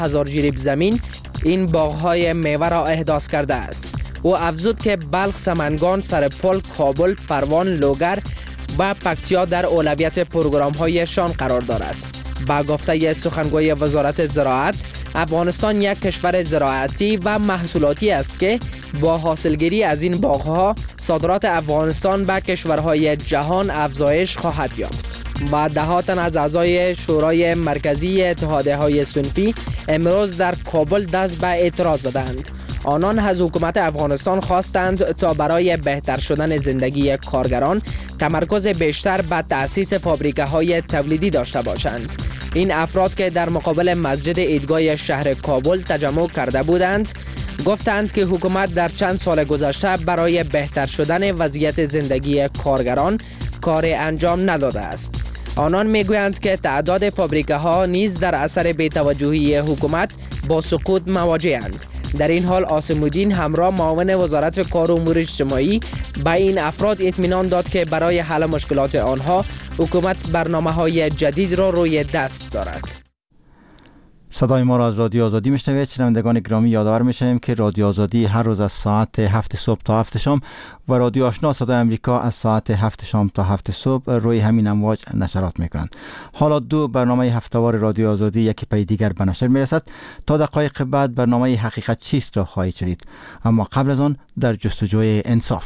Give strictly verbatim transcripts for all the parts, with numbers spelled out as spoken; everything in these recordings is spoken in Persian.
هزار جریب زمین این باغ‌های میوه را احداث کرده است. او افزود که بلخ، سمنگان، سرپل، کابل، پروان، لوگر و پکتیا در اولویت پروگرام‌هایشان قرار دارد. با گفته سخنگوی وزارت زراعت، افغانستان یک کشور زراعتی و محصولاتی است که با حاصلگیری از این باغ‌ها صادرات افغانستان به کشورهای جهان افزایش خواهد یافت. و ده تن از اعضای شورای مرکزی اتحادیه‌های صنفی امروز در کابل دست به اعتراض زدند. آنان از حکومت افغانستان خواستند تا برای بهتر شدن زندگی کارگران تمرکز بیشتر به تأسیس فابریکه‌های تولیدی داشته باشند. این افراد که در مقابل مسجد عیدگاه شهر کابل تجمع کرده بودند، گفتند که حکومت در چند سال گذشته برای بهتر شدن وضعیت زندگی کارگران کار انجام نداده است. آنان میگویند که تعداد فابریکه ها نیز در اثر بی‌توجهی حکومت با سقوط مواجه‌اند. در این حال عاصم الدین همراه معاون وزارت کار و امور اجتماعی به این افراد اطمینان داد که برای حل مشکلات آنها حکومت برنامه‌های جدید را روی دست دارد. صدای ما را از رادیو آزادی میشنوید. شنوندگان گرامی، یادآور میشویم که رادیو آزادی هر روز از ساعت هفت صبح تا هفت شام و رادیو آشنا صدای امریکا از ساعت هفت شام تا هفت صبح روی همین امواج نشرات میکنند. حالا دو برنامه هفتهوار رادیو آزادی یکی پی دیگر به نشر میرسد. تا دقایق بعد برنامه حقیقت چیست را خواهید شنید، اما قبل از آن در جستجوی انصاف.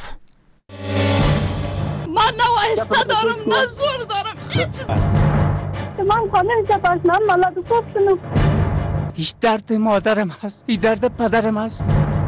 من نه آهسته دارم نه زور دارم، هیچ من خانه جباش من مالات خوب شنو. هیچ درد مادرم هست، این درد پدرم هست.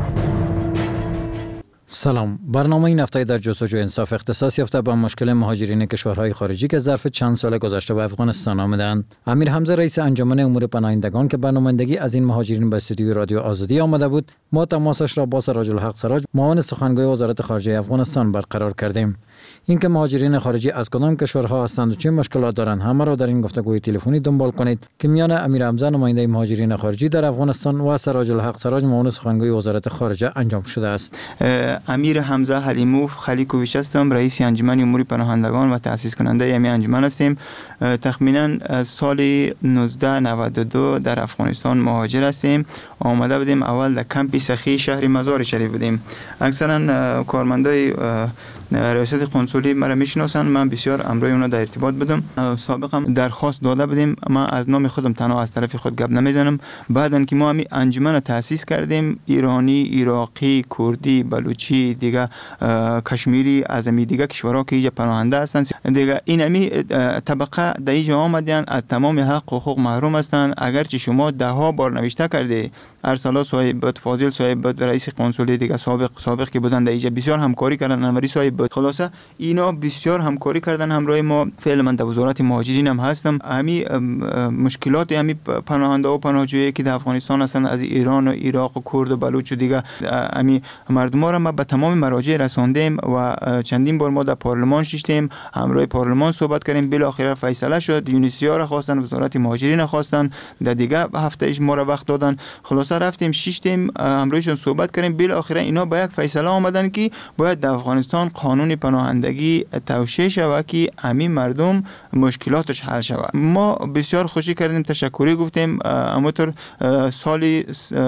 سلام، برنامه این هفته در جستجوی انصاف اختصاص یافته به مشکل مهاجرین کشورهای خارجی که ظرف چند سال گذشته به افغانستان آمدند. امیر حمزه رئیس انجمن امور پناهندگان که به نمایندگی از این مهاجرین به استودیوی رادیو آزادی آمده بود، ما تماسش را با سراج الحق سراج، معاون سخنگوی وزارت خارجه افغانستان برقرار کردیم. اینکه مهاجرین خارجی از کدام کشورها هستند و چه مشکلات دارند، همه را در این گفتگوی تلفنی دنبال کنید که میان امیر حمزه نماینده مهاجرین خارجی در افغانستان و سراج الحق سراج معاون سخنگوی وزارت خارجه انجام شده است. امیر حمزه حلیموف خلیکوویچ هستم، رئیس انجمن امور پناهندگان و تأسیس کننده همین انجمن هستیم. تقریبا سال نوزده نود و دو در افغانستان مهاجر هستیم. آمده بودیم اول در کمپ سخی شهر مزار شریف بودیم. اکثرا کارمندای ریاست قنسولی مرا میشناسن، من بسیار امروی اونا در ارتباط بودم. سابقا درخواست داده بودیم، من از نام خودم تنها از طرف خود گپ نمیزنم. بعدن که ما همین انجمن رو تأسیس کردیم، ایرانی، عراقی، کردی، بلوچی، دیگه کشمیری از می دیگه کشورها که اینجا پناهنده هستن، دیگه این همی طبقه در اینجا آمدن از تمام حق و حقوق محروم هستن. اگرچه شما ده ها بار نوشته کرده، ارسلا صاحب فاضل صاحب رئیس قنسولی دیگه سابق سابق که بودن در اینجا بسیار همکاری کردن، انوری صاحب خلاصه اینا بسیار همکاری کردن همراه ما. فعلا من در وزارت مهاجرین هم هستم. همین مشکلات همین پناهنده و پناهجویی که در افغانستان هستن از ایران و عراق و کرد و بلوچ و دیگه همین مردم ها را ما به تمام مراجع رساندیم و چندین بار ما در پارلمان شیشتیم، همراه پارلمان صحبت کردیم. بالاخره فیصله شد. یونیسیار خواستن، وزارت مهاجرین خواستن، در دیگه هفته ایش ما را وقت دادن. خلاصه رفتیم شیشتیم، همراهشون صحبت کردیم. بالاخره اینا به یک فیصله آمدن که باید در افغانستان قانون پناهندگی توشیح شود که همین مردم مشکلاتش حل شود. ما بسیار خوشی کردیم، تشکری گفتیم. همونطور سال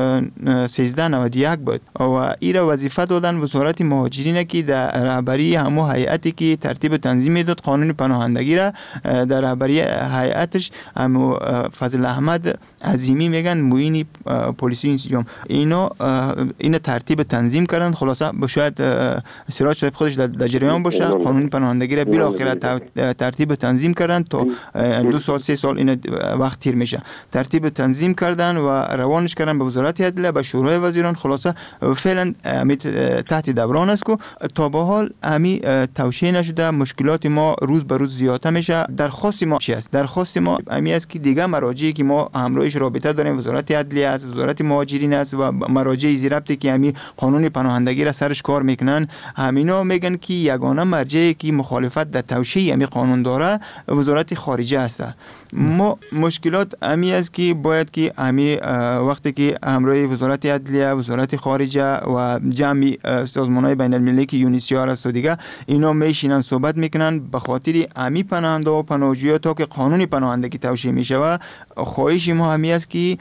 سیزده نود و یک بود و این وظیفه دادن وزارت مهاجرین که در رهبری همو هیئتی که ترتیب تنظیم میداد قانون پناهندگی را، در رهبری هیئتش همو فضل احمد عظیمی میگن معین پلیسی انسجام، اینا این ترتیب تنظیم کردن. خلاصه شاید سراج صاحب خودش در جریان باشه، قانون پناهندگی را بالاخره ترتیب تنظیم کردن تا دو سال سه سال این وقت تیر میشه. ترتیب تنظیم کردن و روانش کردن به وزارت عدلیه، به شورای وزیران. خلاصه فعلا تحت دوران است که تا به حال همی توشیح نشده. مشکلات ما روز به روز زیادتر میشه. درخواست ما چی است؟ درخواست ما همی است که دیگه مراجعی که ما همراهش رابطه داریم، وزارت عدلیه است، وزارت مهاجرین است و مراجع زیربطی که همی قانون پناهندگی را سرش کار میکنن، همینا میگن که یگانه مرجعی که مخالفت در توشیح امی قانون داره وزارت خارجه است. ما مشکلات امی است که باید که امی وقتی که همراه وزارت عدلیه، وزارت خارجه و جمعی سازمان‌های بین المللی که یونیسیار است و دیگه اینا میشینن صحبت میکنن به خاطر امی پناهنده و پناهجویان تا که قانون پناهندگی توشیح میشه و خواهش ما همی است که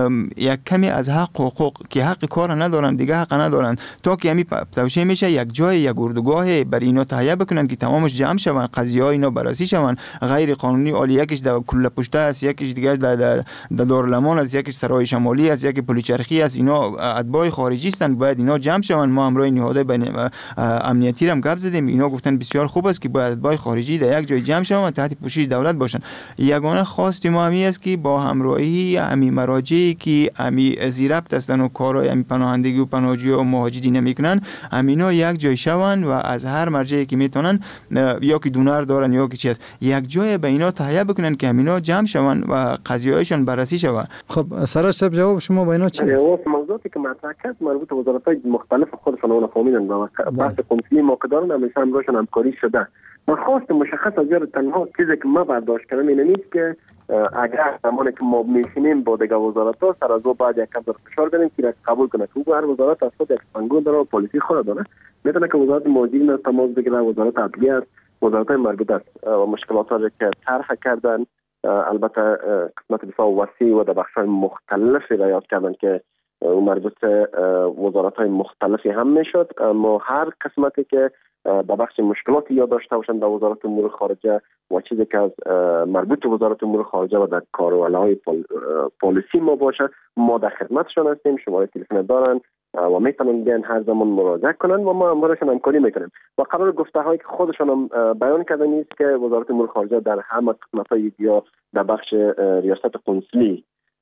یک کمی از حق و حقوق که حق کار ندارن دیگه حق ندارن تا که امی توشیح میشه یک جای یک اردوگاه بر اینا تهیه بکنن که تمامش جمع شون، قضیه ها اینا بررسی شون. غیر قانونی عالی یکیش در کل پشته است، یکیش دیگه در در دارالمان است، یکیش سرای شمالی است، یکی پلیچرخی است. اینا اتباع خارجی هستند، باید اینا جمع شون. ما امروز نهاد بین امنیتی هم گپ زدیم، اینا گفتن بسیار خوب است که باید اتباع خارجی در یک جای جمع شون تحت پوشش دولت باشن. یگانه خواست ما همی است که با همراهی امی مراجعی که امی زیربط هستن و کارهای امی پناهندگی و پناهجویی و مهاجرین میکنن امینا یک جای شون و از هر مرجعی که میتونن یا که دونر دارن یا که چی است یک جای به اینا تهیه بکنن که امینا جمع شون و قضیه‌هایشان بررسی شود. خب سراج صاحب جواب شما با اینا چی است؟ جواب موضوعی که مطرح کرد مربوط به وزارت‌های مختلف خودشون اون فهمیدن و بحث کنسولی ما که دارن همیشه همراهشون همکاری شده. من خواست مشخص از یار تنها چیزی که ما برداشت کردم اینه نیست که اگر زمانی که ما میشینیم با دیگه وزارت‌ها سر از او بعد یک کم در فشار بدیم که قبول کنه که هر وزارت از خود یک سنگون داره و پلیسی خود داره، میتونه که وزارت مهاجرین تماس بگیره، وزارت عدلیه است، وزارت‌های مربوط است و مشکلات را که طرح کردن البته قسمت بسیار وسیع و در بخش‌های مختلفی را یاد کردن که مربوط وزارت‌های مختلفی هم میشد، اما هر قسمتی که با بخش مشکلاتی یا داشته باشند در وزارت امور خارجه و چیزی که از مربوط به وزارت امور خارجه و در کارولای پالیسی ما باشه ما در خدمتشان هستیم. شماره تلفن دارن و میتونن بیان هر زمان مراجعه کنن و ما همراهشون همکاری میکنیم و قرار گفته هایی که خودشان هم بیان کردن است که وزارت امور خارجه در همه قسمت‌های یا در بخش ریاست قنصلی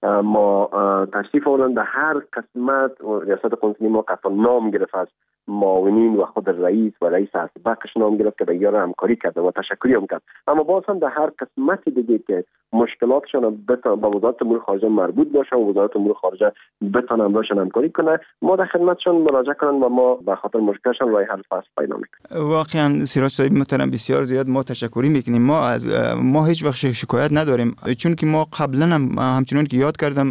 ما تشریف آوردن. در هر قسمت ریاست قنصلی ما قطعا نام گرفت از معاونین و خود رئیس و رئیس اسبقش نام گرفت که دیگه همکاری کرده و تشکری هم کرد. اما باز هم در هر قسمتی دیگه که مشکلاتشون با وزارت امور خارجه مربوط باشه و وزارت امور خارجه بتونه همراهشون همکاری کنه ما در خدمتشون مراجعه کنن و ما به خاطر مشکلشون راه حل فصل پیدا میکنیم. واقعا سراج صاحب محترم بسیار زیاد ما تشکری میکنیم. ما از ما هیچ وقت شکایت نداریم چون که ما قبلا هم همچنان که یاد کردم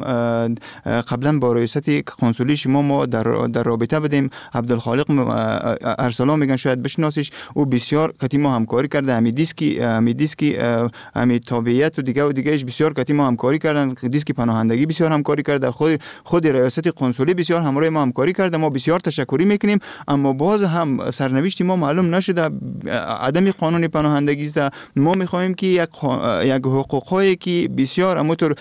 قبلا با رئیست قنصلی شما ما در در رابطه بودیم. عبدالخالق ارسلان میگن شاید بشناسیش، او بسیار کتی ما همکاری کرده. همین دیسکی همین دیسکی همین تابعیت و دیگه و دیگهش بسیار کتی ما همکاری کردن. دیسکی پناهندگی بسیار همکاری کرده. خود خود ریاست قنصلی بسیار همراه ما همکاری کرده. ما بسیار تشکری میکنیم. اما باز هم سرنوشت ما معلوم نشده، عدم قانون پناهندگی است. ما میخواهیم که یک یک حقوقی که بسیار امطور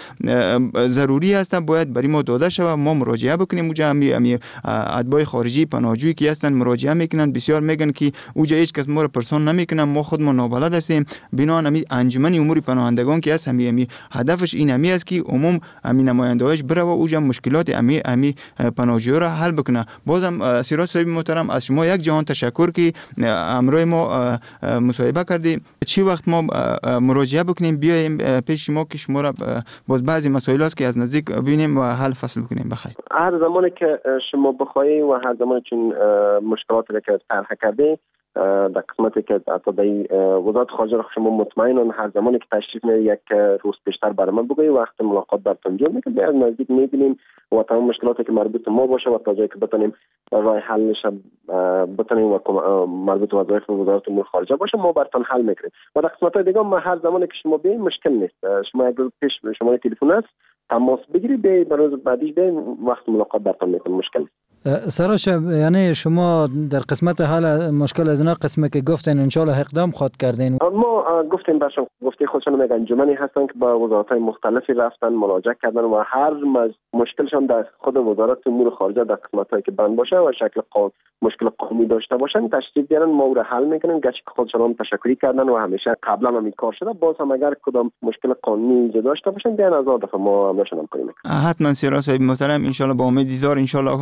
ضروری است باید برای ما داده شود. ما مراجعه بکنیم اونجا همین اتباع خارجی پناهجویی که هستن مراجعه میکنن، بسیار میگن که اونجا هیچ کس ما رو پرسان نمیکنن، ما خود ما نابلد هستیم. بنابراین همین انجمن امور پناهندگان که هست همین همین هدفش این همین است که عموم همین نماینده‌هاش بره و اونجا مشکلات همین همین پناهجویان را حل بکنه. بازم سراج صاحب محترم از شما یک جهان تشکر که امروز ما مصاحبه کردیم. چی وقت ما مراجعه بکنیم بیایم پیش شما که شما را باز بعضی مسائل است که از نزدیک ببینیم و حل فصل بکنیم. بخیر. هر زمانی که شما بخواهید و هر زمانی چون مشکلاتی که طرح کردی در قسمتی که اتباعی وزارت خارجه را شما مطمئنن هر زمانی که تشریف میارید یک روز پیشتر برای من بگویید، وقت ملاقات براتون جور میکنیم، بیاد نزدیک میبینیم و تمام مشکلاتی که مربوط ما باشه و تا جایی که بتونیم راه حلش بتونیم و مربوط به وظایف وزارت امور خارجه باشه ما براتون حل میکنیم. و در قسمت‌های دیگه ما هر زمانی که شما بیاید مشکل نیست. شما اگر پیش شماره تلفن است تماس بگیرید، بیاید برای بعدیش بیاید وقت ملاقات براتون میکنیم، مشکل نیست. سراج یعنی شما در قسمت حل مشکل از اینا قسمه که گفتین ان شاء الله اقدام خود کردین. ما گفتیم برشون گفته خودشون میگن انجمنی هستن که با وزارت‌های مختلفی رفتن مراجعه کردن و هر مشکلشون در خود وزارت امور خارجه در قسمت‌هایی که بند باشه و شکل قانون مشکل قانونی داشته باشن تشریف بیارن ما رو حل میکنن. گرچه خودشون هم تشکری کردن و همیشه قبلا هم این کار شده، باز هم اگر کدام مشکل قانونی ایجاد داشته باشن بیان از دفعه ما همشون هم کنیم. حتما سراج صاحب محترم ان شاء الله با امید دیدار ان شاء الله حتما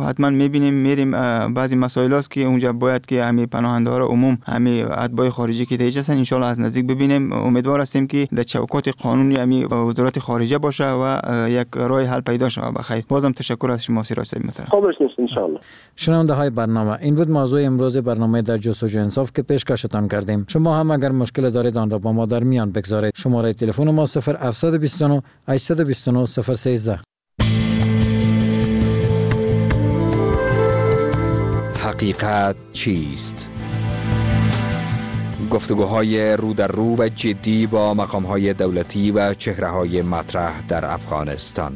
میبینیم میریم بعضی مسائل است که اونجا باید که همه پناهنده ها را عموم همه اتباع خارجی که دیگه هستن ان شاء الله از نزدیک ببینیم. امیدوار هستیم که در چوکات قانونی همه وزارت خارجه باشه و یک راه حل پیدا شود. بخیر. بازم تشکر از شما سیراج صاحب محترم. خوبش نیست ان شاء الله. شنونده های برنامه، این بود موضوع امروز برنامه در جستجوی انصاف که پیشکشتان کردیم. شما هم اگر مشکل دارید آن را با ما در میان بگذارید. شماره تلفن ما صفر هفت دو نه هشت دو نه صفر یک سه. حقیقت چیست؟ گفتگوهای رو در رو و جدی با مقامهای دولتی و چهره‌های مطرح در افغانستان.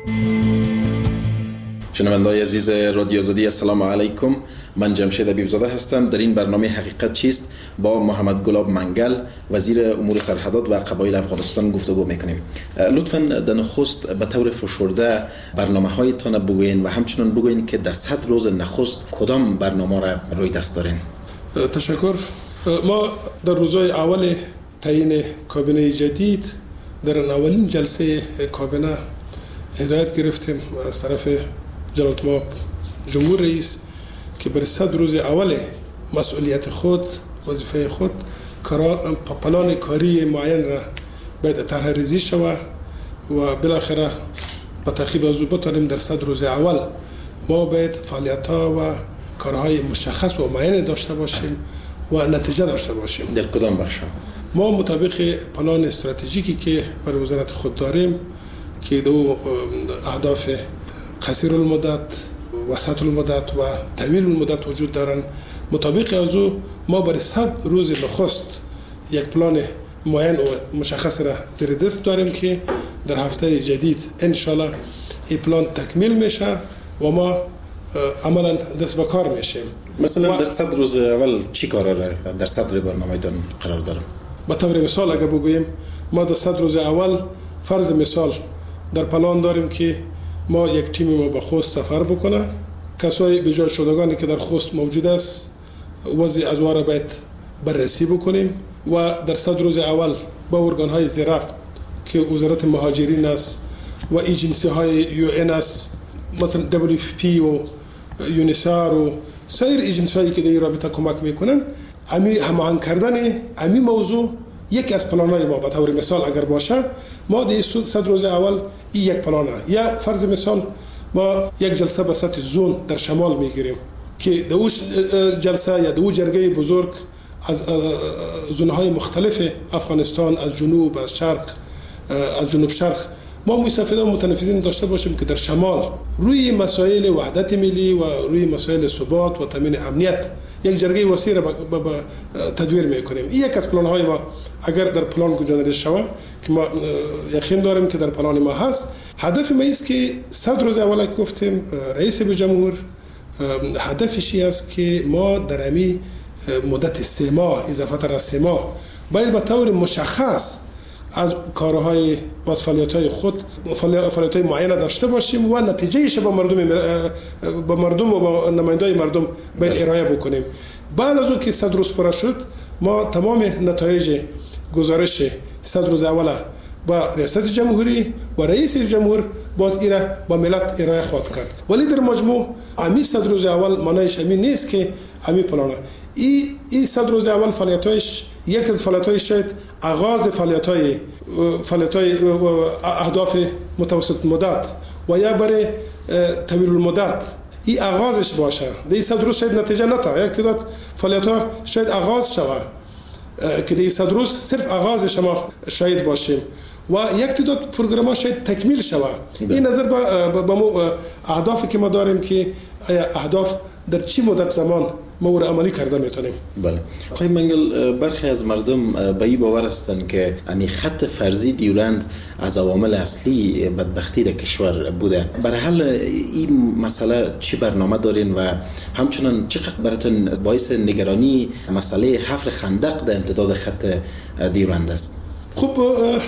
شنونده‌های عزیز رادیو آزادی، السلام علیکم. من جمشید حبیبزاده هستم. در این برنامه حقیقت چیست با محمد گلاب منگل، وزیر امور سرحدات و قبایل افغانستان گفتگو میکنیم. لطفاً در نخست به طور فشرده برنامه‌هایتان بگوین و همچنان بگوین که در صد روز نخست کدام برنامه را روی دست دارین. تشکر. ما در روزهای اول تعیین کابینه جدید در اولین جلسه کابینه هدایت گرفتیم از طرف جلالت مآب جمهور رئیس که بر صد روز اول مسئولیت خود، وظیفه خود، پلان کاری معین را باید طرح ریزی شود و بالاخره با تعقیب از او بتوانیم در صد روز اول ما باید فعالیت‌ها و کارهای مشخص و معین داشته باشیم و نتیجه داشته باشیم. در کدام بخش؟ ما مطابق پلان استراتژیکی که برای وزارت خود داریم که دو اهداف قصیر المدت، وسط المدت و طویل المدت وجود دارند، مطابق از او ما برای صد روز نخست یک پلان معین و مشخص را زیر دست داریم که در هفته جدید انشالله این پلان تکمیل میشه و ما عملا دست به کار میشیم. مثلا در صد روز اول چی کارا را در صدر برنامه‌تان قرار داریم؟ به طور مثال اگر بگوییم ما در صد روز اول فرض مثال در پلان داریم که ما یک تیم ما به خوست سفر بکنه، کسای به جای شدگانی که در خوست موجود است وضع از واره باید بررسی بکنیم و در صد روز اول با ارگان‌های زیرفت که وزارت مهاجرین است و ایجنسی های یو ان است، مثلا دبلیو اف پی و یونیسار و سایر ایجنسی هایی که در این رابطه کمک میکنن، امی هماهنگ کردن امی موضوع یک از پلان‌های ما به طور مثال اگر باشه، ما در صد روز اول این یک پلانه. یا فرض مثال ما یک جلسه به سطح زون در شمال میگیریم که دو جلسه یا دو جرگه بزرگ از زونهای مختلف افغانستان، از جنوب، از شرق، از جنوب شرق، ما مستفیده و متنفذین داشته باشیم که در شمال روی مسائل وحدت ملی و روی مسائل ثبات و تامین امنیت یک جرگه وسیع را تدویر میکنیم. این یک از پلان‌های ما اگر در پلان گنجانده شود که ما یقین داریم که در پلان ما هست. هدف ما است که صد روز اول گفتیم رئیس جمهور هدفش است که ما در امی مدت سه ماه اضافه تر از سه ماه باید به طور مشخص از کارهای و فعالیت‌های خود فعالیت‌های معینه داشته باشیم و نتیجهش با مردم با مردم و با نمایندای مردم باید ارائه بکنیم. بعد از اون که صد روز پر شد ما تمام نتایج گزارش صد روز اول با ریاست جمهوری و رئیس جمهور باز ایره با ملت ارائه خواهد کرد. ولی در مجموع امی صد روز اول معنیش امی نیست که امی پلانه. ای ای صد روز اول فعالیت‌هایش یک از فعالیت‌های شاید آغاز فعالیت‌های فعالیت‌های اهداف متوسط مدت و یا برای طویل المدت ای آغازش باشه. در صد روز شاید نتیجه نتا، یک تعداد فعالیت‌ها شاید آغاز شود که در صد روز صرف آغازش ما شاید باشیم و یک تعداد پروگرام‌ها شاید تکمیل شود. این نظر به با اهدافی که ما داریم که اهداف در چی مدت زمان ما او را عملی کرده میتونیم. بله. آقای منگل، برخی از مردم به این باور هستند که امی خط فرضی دیورند از عوامل اصلی بدبختی در کشور بوده. برای حل این مسئله چی برنامه دارین و همچنان چقدر براتون باعث نگرانی مسئله حفر خندق در امتداد خط دیورند است؟ خب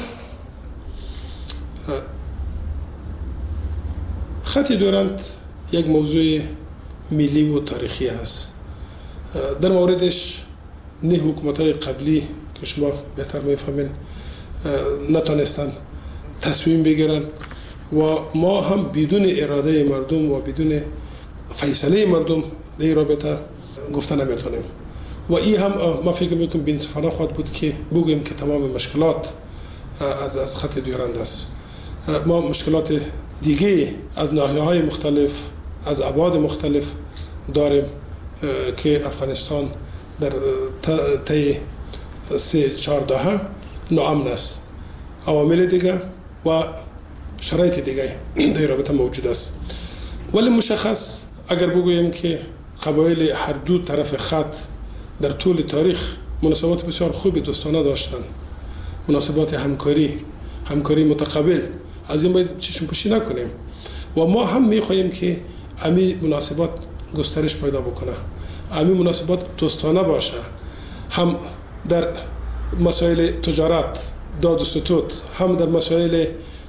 خط دیورند یک موضوع ملی و تاریخی است. در موردش نه حکومت‌های قبلی که شما بهتر می‌فهمین نتونستن تصمیم بگیرن و ما هم بدون اراده مردم و بدون فیصله مردم در رابطه گفته نمیتونیم و این هم ما فکر میکنم بی‌انصافانه خواهد بود که بگوییم که تمام مشکلات از از خط دویرنده است. ما مشکلات دیگه از ناحیه‌های مختلف از ابعاد مختلف داریم که افغانستان در طی سه چهار دهه ناامن است. عوامل دیگه و شرایط دیگه در رابطه موجود است. ولی مشخص اگر بگوییم که قبایل هر دو طرف خط در طول تاریخ مناسبات بسیار خوبی دوستانه داشتند، مناسبات همکاری همکاری متقابل، از این باید چشم پوشی نکنیم و ما هم میخواهیم که امی مناسبات گسترش پیدا بکنه، امی مناسبات دوستانه باشه، هم در مسائل تجارت داد و ستود، هم در مسائل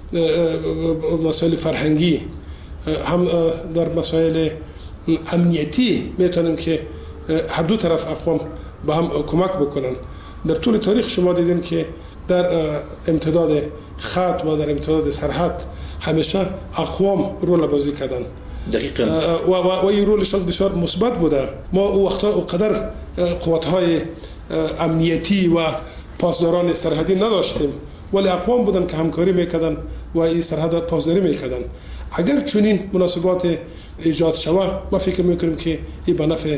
مسائل فرهنگی، هم در مسائل امنیتی میتونیم که هر دو طرف اقوام به هم کمک بکنن. در طول تاریخ شما دیدین که در امتداد خط و در امتداد سرحد همیشه اقوام رول بازی کردن. دقیقاً. و و و این رولشان بسیار مثبت بوده. ما او وقتا اونقدر قوت‌های امنیتی و پاسداران سرحدی نداشتیم، ولی اقوام بودن که همکاری میکردن و این سرحدات پاسداری میکردن. اگر چنین مناسبات ایجاد شود، ما فکر میکنیم که این به نفع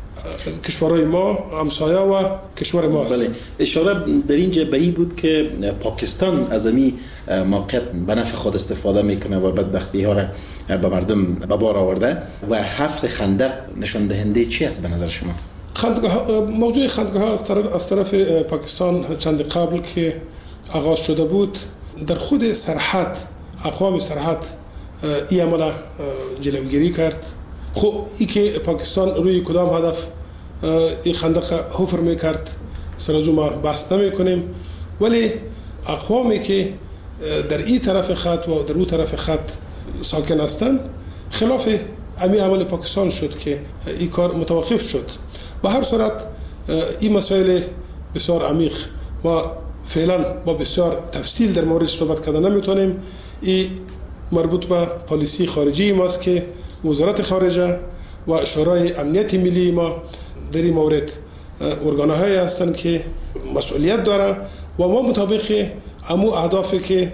کشورهای ما، همسایه و کشور ما است. بله، اشاره در اینجا به این بود که پاکستان از این موقعیت به نفع خود استفاده میکنه و بدبختی ها را به مردم به بار آورده و حفر خندق نشان دهنده چی است به نظر شما؟ خندق موضوع خندق ها از طرف از طرف پاکستان چند قبل که آغاز شده بود، در خود سرحد اقوام سرحد این عمل جلوگیری کرد. خب ای که پاکستان روی کدام هدف این خندق حفر میکرد سر از ما بحث نمی کنیم، ولی اقوامی که در این طرف خط و در اون طرف خط ساکن هستند خلاف امی عمل پاکستان شد که این کار متوقف شد. به هر صورت این مسائل بسیار عمیق ما فعلا با بسیار تفصیل در مورد صحبت کردن نمیتونیم. این مربوط به پالیسی خارجی ماست که وزارت خارجه و شورای امنیت ملی ما در این مورد ارگان‌هایی هستند که مسئولیت دارن و ما مطابق امو اهدافی که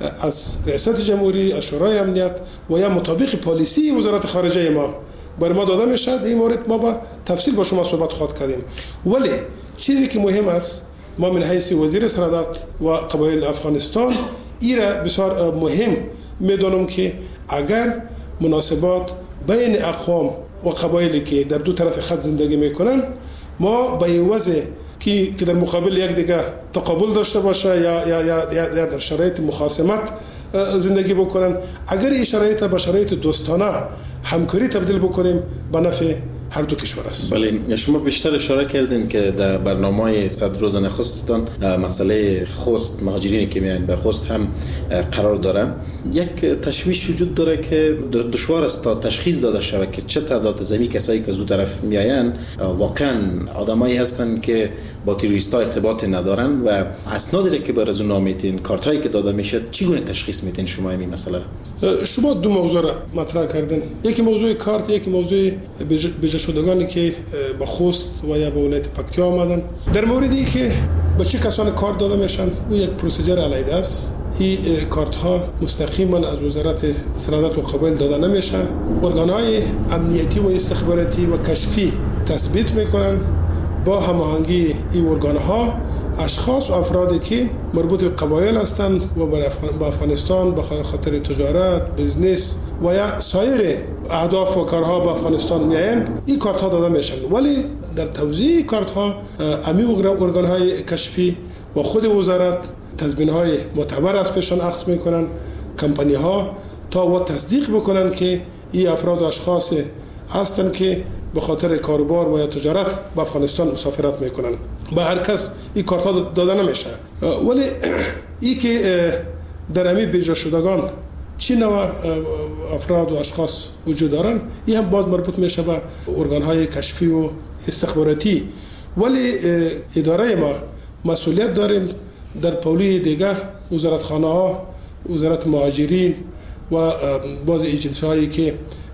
از ریاست جمهوری، از شورای امنیت و یا مطابق پالیسی وزارت خارجه ما برای ما داده میشه، این مورد ما با تفصیل با شما صحبت خواهد کردیم. ولی چیزی که مهم است، ما من حیث وزیر سرحدات و قبایل افغانستان این را بسیار مهم میدانم که اگر مناسبات بین اقوام و قبایلی که در دو طرف خط زندگی میکنن، ما به وضع که که در مقابل یک دیگه تقابل داشته باشه یا یا یا, یا در شرایط مخاصمت زندگی بکنن، اگر این شرایط به شرایط دوستانه همکاری تبدیل بکنیم به نفع هر دو کشور است. بله، شما بیشتر اشاره کردین که در برنامه صد روز نخستتان مسئله خوست، مهاجرینی که میایند به خوست هم قرار داره. یک تشویش وجود داره که دشوار است تا تشخیص داده شود که چه تعداد از این کسایی که از اون طرف میایند واقعا آدمایی هستند که با تروریستا ارتباط ندارن و اسنادی که بر از اون نامیتین، کارتایی که داده میشه، چگونه تشخیص میدین شما این مسئله را؟ شما دو موضوع را مطرح کردین، یکی موضوع کارت، یکی موضوع بجا شدگانی که به خوست و یا به ولایت پکتیا آمدن. در موردی که به چه کسان کارت داده میشن، او یک پروسیجر علیحده است. این کارت ها مستقیما از وزارت سرحدات و قبایل داده نمیشه. ارگان‌های امنیتی و استخباراتی و کشفی تثبیت میکنن با هماهنگی این ارگان‌ها اشخاص و افرادی که مربوط به قبایل هستند و با افغانستان به خاطر تجارت، بزنس و یا سایر اهداف و کارها با افغانستان میایند، این کارت ها داده میشن. ولی در توزیع کارت ها امی ارگان‌های کشفی و خود وزارت تضمین های معتبر از پیشان اخذ میکنن، کمپانی ها تا و تصدیق بکنن که این افراد و اشخاص هستند که به خاطر کاروبار و یا تجارت به افغانستان مسافرت میکنن. به هر کس این کارت ها داده نمیشه. ولی این که در امی بجا شدگان چی نوع افراد و اشخاص وجود دارن، این هم باز مربوط میشه به ارگان های کشفی و استخباراتی. ولی اداره ما مسئولیت داریم در پولی دیگر، وزارتخانه ها، وزارت مهاجرین و بعض ایجنسی هایی که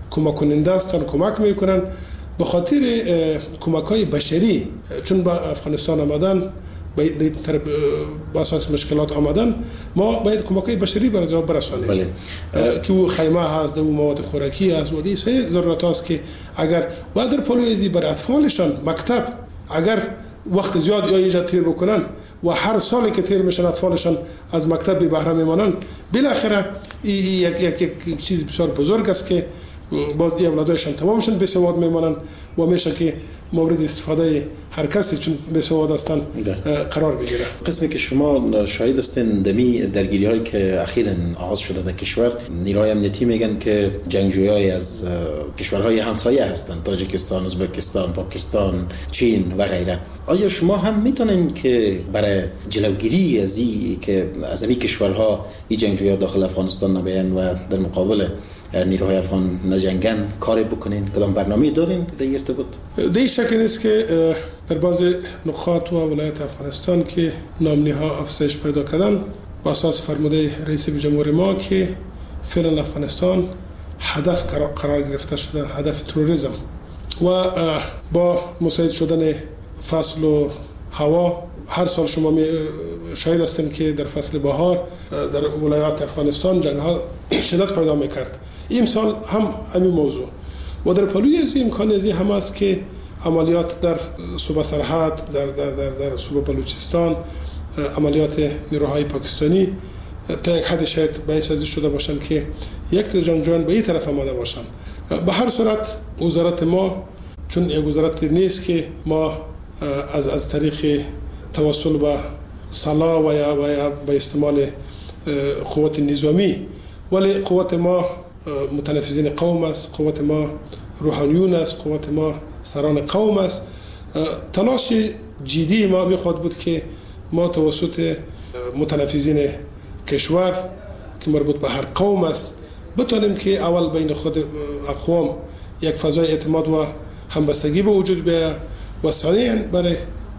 کمک کننده هستند، کمک میکنن به خاطر کمک های بشری. چون با افغانستان آمدن با اساس مشکلات آمدن، ما باید کمک های بشری برای جواب برسانیم. بله. که او خیمه هست، او مواد خوراکی هست و دیگه سه ضرورت هست که اگر و در پلویزی برای اطفالشان مکتب اگر وقت زیاد یا ایجاد تیر بکنن و هر سالی که تیر میشن اطفالشان از مکتب بی بهره میمانن، بالاخره یک یک یک چیز بسیار بزرگ است که باز این اولادایشان تمامشان بسواد میمانن و میشه که مورد استفاده هر کسی چون بسواد هستن قرار بگیره. قسمی که شما شاهد هستین دمی درگیری هایی که اخیراً آغاز شده در کشور، نیروهای امنیتی میگن که جنگجویای از کشورهای همسایه هستند، تاجیکستان، ازبکستان، پاکستان، چین و غیره. آیا شما هم میتونین که برای جلوگیری از این که از این کشورها این جنگجویا داخل افغانستان نبیان و در مقابل نیروهای افغان نجنگن کاری بکنین؟ کدام برنامه دارین در این ارتباط؟ در شک نیست که در بعض نقاط و ولایت افغانستان که نامنی ها افزایش پیدا کردن با اساس فرموده رئیس جمهور ما که فعلا افغانستان هدف قرار گرفته شده، هدف تروریسم و با مساعد شدن فصل و هوا. هر سال شما شاهد هستین که در فصل بهار در ولایات افغانستان جنگ ها شدت پیدا میکرد. این سال هم همین موضوع و در پلوی از امکان ازی هم است که عملیات در صوبه سرحد، در در در, در صوبه بلوچستان، عملیات نیروهای پاکستانی تا یک حد شاید باعث ازی شده باشند که یک تا جنگجویان به این طرف آمده باشند. به هر صورت وزارت ما چون یک وزارت نیست که ما از از طریق توسل به سلاح و یا و یا به استعمال قوت نظامی، ولی قوت ما متنفذین قوم است، قوت ما روحانیون است، قوت ما سران قوم است. تلاش جدی ما میخواد بود که ما توسط متنفذین کشور که مربوط به هر قوم است بتونیم که اول بین خود اقوام یک فضای اعتماد و همبستگی به وجود بیاید و ثانیاً برای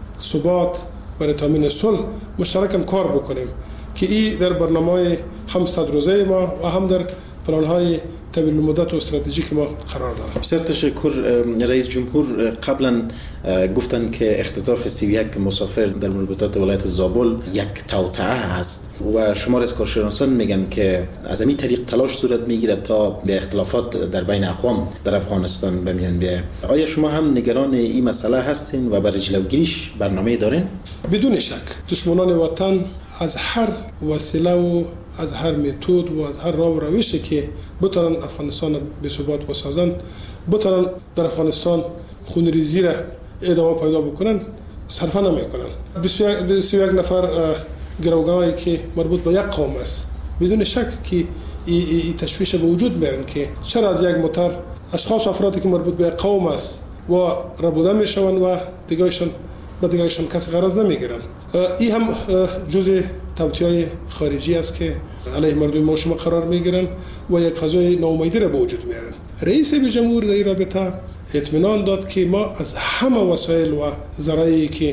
ثبات، برای تامین صلح مشترکم کار بکنیم که این در برنامه هم صد روزه ما و هم در پلان‌های طویل مدت و استراتژیک ما قرار داره. بسیار تشکر. رئیس جمهور قبلا گفتن که اختطاف سی و یک مسافر در مربوطات ولایت زابل یک توطئه است و شمار از کارشناسان میگن که از همین طریق تلاش صورت میگیره تا به اختلافات در بین اقوام در افغانستان بمیان بیاید. آیا شما هم نگران این مسئله هستین و برای جلوگیریش برنامه دارین؟ بدون شک دشمنان وطن از هر وسیله و از هر متد و از هر راه و روشی که بتونن افغانستان به ثبات بسازن، بتونن در افغانستان خونریزی را ادامه پیدا بکنن، صرفا نمیکنن. بیست و یک نفر گروگانی که مربوط به یک قوم است، بدون شک که این تشویش به وجود میارن که چرا از یک موتر اشخاص و افرادی که مربوط به قوم است و ربوده میشون و دیگهشون به دیگهشون کسی غرض نمیگیرن. این هم جزء توطئه‌های خارجی است که علیه مردم ما شما قرار میگیرن و یک فضای ناامیدی را به وجود میارن. رئیس جمهور در این رابطه اطمینان داد که ما از همه وسایل و ذرایعی که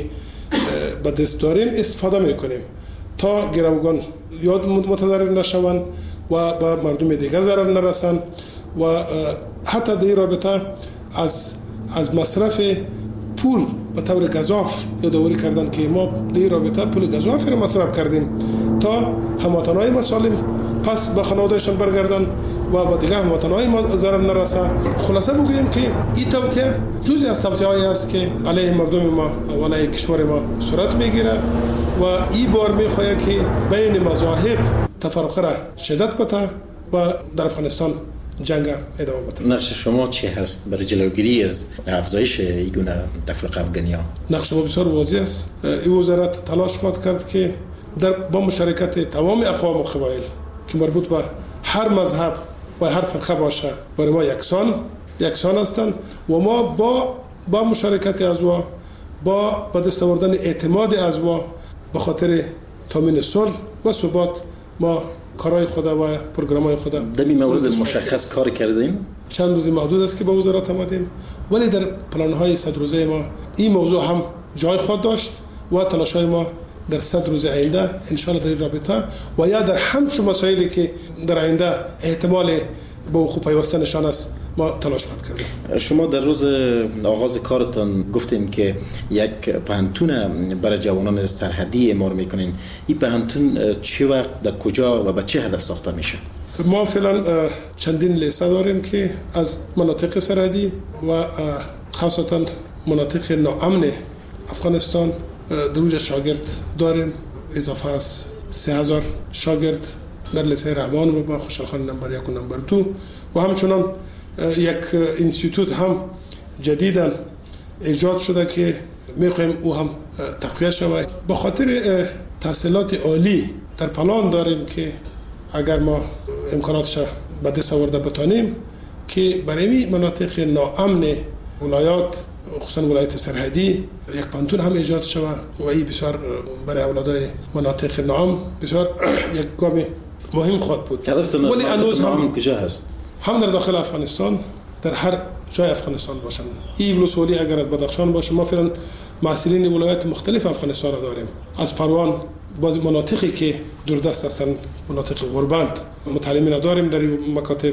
به دست داریم استفاده میکنیم تا گروگان یاد متضرر نشوند و به مردم دیگه ضرر نرسند و حتی در این رابطه از از مصرف پول به طور گزاف یادآوری کردن که ما در رابطه پول گزاف را مصرف کردیم تا هموطنان مسالم پس به خانوادهشان برگردن و به دیگه هموطنان ما ضرر نرسه. خلاصه بگوییم که این توطئه جزئی از توطئه‌ای است که علیه مردم ما و علیه کشور ما صورت میگیره و این بار میخواهد که بین مذاهب تفرقه را شدت بده و در افغانستان جنگ ادامه بده. نقش شما چی هست برای جلوگیری از افزایش این گونه تفرقه افغانی‌ها؟ نقش ما بسیار واضح است. این وزارت تلاش خواهد کرد که در با مشارکت تمام اقوام و قبایل که مربوط به هر مذهب و هر فرقه باشه برای ما یکسان یکسان هستند و ما با با مشارکت ازوا با به دست آوردن اعتماد ازوا به خاطر تامین صلح و ثبات ما کارهای خدا و پروگرام‌های خدا در این مورد مشخص کار کردیم. چند روزی محدود است که با وزارت آمدیم، ولی در پلان‌های صد روزه ما این موضوع هم جای خود داشت و تلاش‌های ما در صد روز آینده ان شاء الله در این رابطه و یا در همچون مسائلی که در آینده احتمال به وقوع پیوستنشان است ما تلاش خواهد کردیم. شما در روز آغاز کارتان گفتین که یک پهنتون برای جوانان سرحدی اعمار میکنین. این پهنتون چه وقت در کجا و به چه هدف ساخته میشه؟ ما فعلا چندین لیسه داریم که از مناطق سرحدی و خاصتا مناطق ناامن افغانستان دروج شاگرد داریم. اضافه از سه هزار شاگرد در لیسه رحمان و با خوشحالخان نمبر یک و نمبر دو و همچنان یک انستیتوت هم جدیداً ایجاد شده که میخوایم او هم تقویت شود. به خاطر تحصیلات عالی در پلان داریم که اگر ما امکاناتش به دست آورده بتانیم که برای مناطق ناامن ولایات خصوصا ولایت سرحدی یک پانتون هم ایجاد شود و این بسیار برای اولادای مناطق ناامن بسیار یک گام مهم خواهد بود. ولی هنوز هم کجا هست؟ هم در داخل افغانستان، در هر جای افغانستان باشن. این ولسوالی اگر از بدخشان باشه، ما فعلا محصلین ولایات مختلف افغانستان را داریم. از پروان بعضی مناطقی که دوردست هستند، مناطق غربند، متعلمین داریم در مکاتب.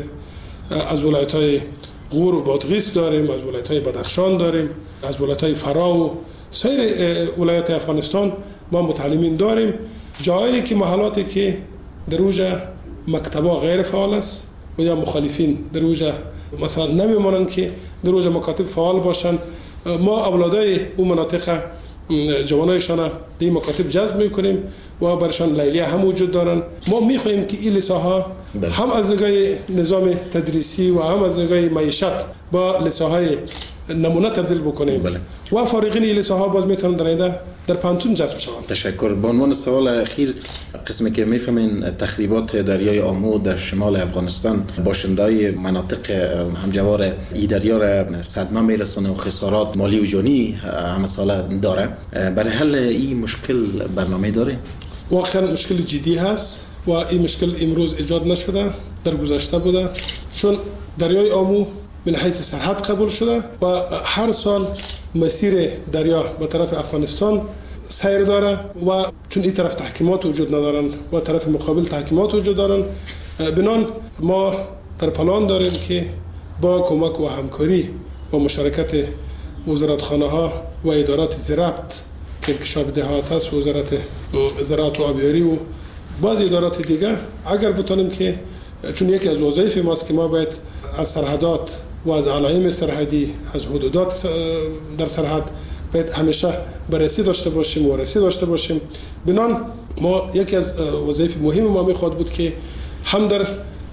از ولایت‌های غور و بادغیس داریم، از ولایت‌های بدخشان داریم، از ولایت‌های فرا و سایر ولایات افغانستان ما متعلمین داریم. جایی که محلاتی که در اوجا مکتبا غیر فعال است و یا مخالفین در اوجا مثلا نمیمانند که در اوجا مکاتب فعال باشند، ما اولادای اون مناطق جوانایشان در این مکاتب جذب میکنیم و برشان لیلیه هم وجود دارن. ما میخواهیم که این لیساها هم از نگاه نظام تدریسی و هم از نگاه معیشت با لیساهای نمونه تبدیل بکنیم. بله. و فارغین این لیساها باز میتونن در اینده در پانتون جذب شوند. تشکر. به عنوان سوال اخیر، قسمی که میفهمین تخریبات دریای آمو در شمال افغانستان باشندای مناطق همجوار ای دریا را صدمه میرسونه و خسارات مالی و جانی همه ساله داره. برای حل این مشکل برنامه داره؟ واقعا مشکل جدی هست و این مشکل امروز ایجاد نشده، در گذشته بوده. چون دریای آمو من حیث سرحد قبول شده و هر سال مسیر دریا به طرف افغانستان سیر داره و چون این طرف تحکیمات وجود ندارن و طرف مقابل تحکیمات وجود دارن، بنان ما در پلان داریم که با کمک و همکاری و مشارکت وزارتخانه ها و ادارات زراعت که انکشاف دهات است، وزارت زراعت و آبیاری و بعض ادارات دیگه، اگر بتونیم که چون یکی از وظایف ماست که ما باید از سرحدات و از علائم سرحدی، از حدودات در سرحد باید همیشه بررسی داشته باشیم و رسی داشته باشیم. بنان ما یکی از وظایف مهم ما میخواد بود که هم در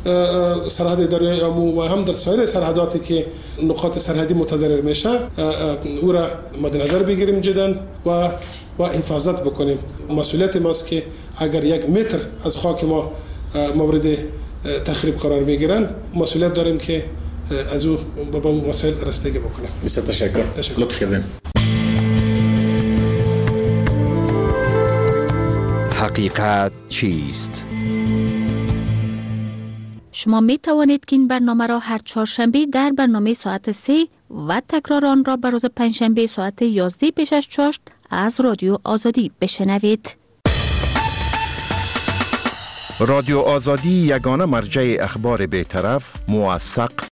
سرحد دریای آمو و هم در سایر سرحداتی که نقاط سرحدی متضرر میشه او را مد نظر بگیریم جدا و و حفاظت بکنیم. مسئولیت ماست که اگر یک متر از خاک ما مورد تخریب قرار میگیرن، مسئولیت داریم که از او با اون مسائل رسیدگی بکنیم. بسیار تشکر. تشکر. لطف کردین. حقیقت چیست؟ شما می توانید که این برنامه را هر چهارشنبه در برنامه ساعت سه و تکرار آن را به روز پنجشنبه ساعت یازده پیش از چاشت از رادیو آزادی بشنوید. رادیو آزادی یگانه مرجع اخبار بی‌طرف، موثق